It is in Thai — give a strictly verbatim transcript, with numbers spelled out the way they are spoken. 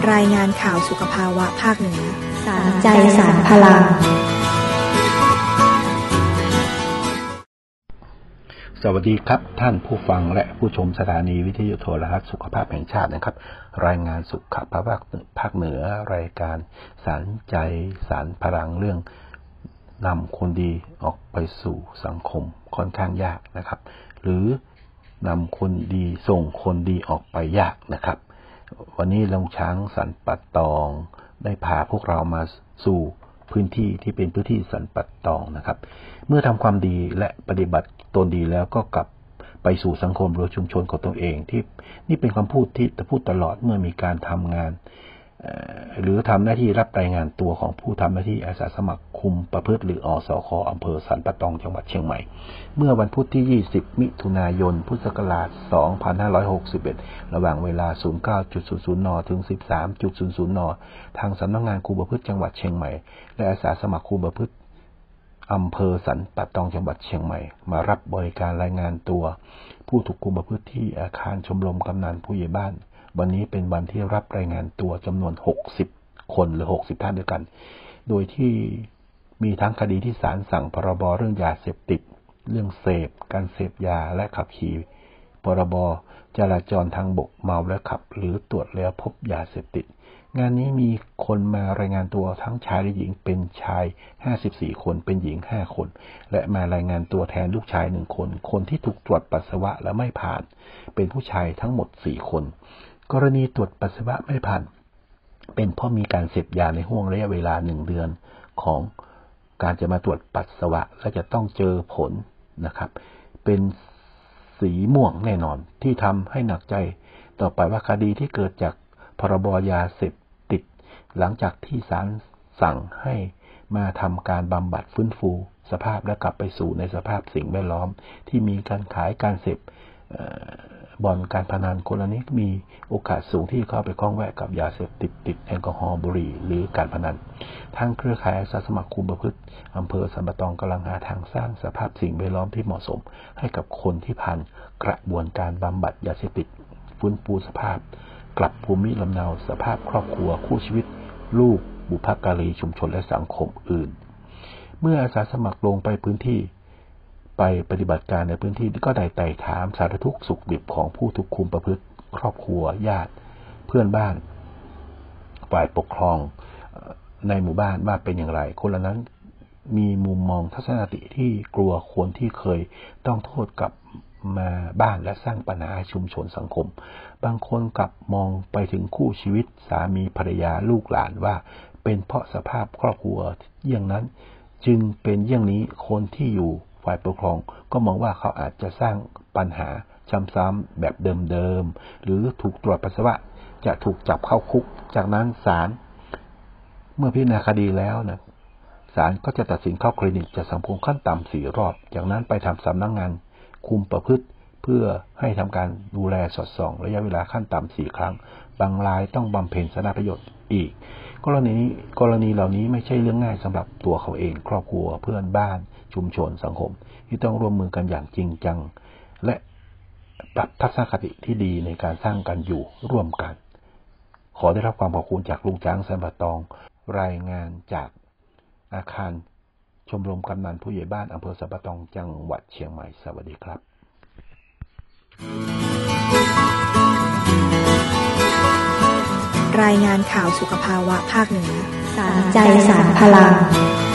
รายงานข่าวสุขภาวะภาคเหนือสารใจสารพลังสวัสดีครับท่านผู้ฟังและผู้ชมสถานีวิทยุโทรทัศน์สุขภาพแห่งชาตินะครับรายงานสุขภาพภาคเหนือรายการสารใจสารพลังเรื่องนำคนดีออกไปสู่สังคมค่อนข้างยากนะครับหรือนำคนดีส่งคนดีออกไปยากนะครับวันนี้ลุงช้างสันปัตตองได้พาพวกเรามาสู่พื้นที่ที่เป็นพื้นที่สันปัตตองนะครับเมื่อทำความดีและปฏิบัติตนดีแล้วก็กลับไปสู่สังคมหรือชุมชนของตัวเองที่นี่เป็นคำพูดที่จะพูดตลอดเมื่อมีการทำงานหรือทำหน้าที่รับรายงานตัวของผู้ทำหน้าที่อาสาสมัครคุมประพฤติหรืออสค.อำเภอสันปัตตองจังหวัดเชียงใหม่เมื่อวันพุธที่ยี่สิบมิถุนายนพุทธศักราชสองพันห้าร้อยหกสิบเอ็ดระหว่างเวลา ศูนย์เก้าจุดศูนย์ศูนย์ น.ถึง สิบสามจุดศูนย์ศูนย์ น.ทางสำนักงานคุมประพฤติจังหวัดเชียงใหม่และอาสาสมัครคุมประพฤติอำเภอสันปัตตองจังหวัดเชียงใหม่มารับบริการรายงานตัวผู้ถูกคุมประพฤติที่อาคารชมรมกำนันผู้ใหญ่บ้านวันนี้เป็นวันที่รับรายงานตัวจำนวนหกสิบคนหรือหกสิบท่านด้วยกันโดยที่มีทั้งคดีที่ศาลสั่งพรบเรื่องยาเสพติดเรื่องเสพการเสพยาและขับขี่พรบจราจรทางบกเมาและขับหรือตรวจแล้วพบยาเสพติดงานนี้มีคนมารายงานตัวทั้งชายและหญิงเป็นชายห้าสิบสี่คนเป็นหญิงห้าคนและมารายงานตัวแทนลูกชายหนึ่งคนคนที่ถูกตรวจปัสสาวะและไม่ผ่านเป็นผู้ชายทั้งหมดสี่คนกรณีตรวจปัสสาวะไม่ผ่านเป็นเพราะมีการเสพยาในห่วงระยะเวลาหนึ่งเดือนของการจะมาตรวจปัสสาวะและจะต้องเจอผลนะครับเป็นสีม่วงแน่นอนที่ทำให้หนักใจต่อไปว่าคดีที่เกิดจากพรบยาเสพติดหลังจากที่ศาลสั่งให้มาทำการบำบัดฟื้นฟูสภาพและกลับไปสู่ในสภาพสิ่งแวดล้อมที่มีการขายการเสพบ่อนการพนันคนละนี้มีโอกาสสูงที่เข้าไปคล้องแวะกับยาเสพติดติดแอลกอฮอล์บุหรี่หรือการพนันทางเครือข่ายอาสาสมัครคุมประพฤติอำเภอสันปัตตองกำลังหาทางสร้างสภาพสิ่งแวดล้อมที่เหมาะสมให้กับคนที่ผ่านกระบวนการบำบัดยาเสพติดฟื้นฟูสภาพกลับภูมิลำเนาสภาพครอบครัวคู่ชีวิตลูกบุพการีชุมชนและสังคมอื่นเมื่ออาสาสมัครลงไปพื้นที่ไปปฏิบัติการในพื้นที่ก็ได้ไต่ถามสารทุกข์สุขดิบของผู้ถูกคุมประพฤติครอบครัวญาติเพื่อนบ้านฝ่ายปกครองในหมู่บ้านว่าเป็นอย่างไรคนเหล่านั้นมีมุมมองทัศนคติที่กลัวคนที่เคยต้องโทษกับมาบ้านและสร้างปัญหาชุมชนสังคมบางคนกลับมองไปถึงคู่ชีวิตสามีภรรยาลูกหลานว่าเป็นเพราะสภาพครอบครัวอย่างนั้นจึงเป็นอย่างนี้คนที่อยู่ฝ่ายปกครองก็มองว่าเขาอาจจะสร้างปัญหาซ้ำๆแบบเดิมๆหรือถูกตรวจปัสสาวะจะถูกจับเข้าคุกจากนั้นศาลเมื่อพิจารณาคดีแล้วนะศาลก็จะตัดสินเข้าคลินิกจะสังคมขั้นต่ำสี่รอบจากนั้นไปทำสำนักงานคุมประพฤติเพื่อให้ทำการดูแลสอดส่องระยะเวลาขั้นต่ำสี่ครั้งบางรายต้องบำเพ็ญสาธารณประโยชน์อีกกรณีกรณีเหล่านี้ไม่ใช่เรื่องง่ายสำหรับตัวเขาเองครอบครัวเพื่อนบ้านชุมชนสังคมที่ต้องร่วมมือกันอย่างจริงจังและปรับทัศนคติที่ดีในการสร้างกันอยู่ร่วมกันขอได้รับความขอบคุณจากลุงช้างสันปัตตองรายงานจากอาคารชมรมกำนันผู้ใหญ่บ้านอำเภอสันปัตตองจังหวัดเชียงใหม่สวัสดีครับรายงานข่าวสุขภาวะภาคเหนือสารใจสารพลัง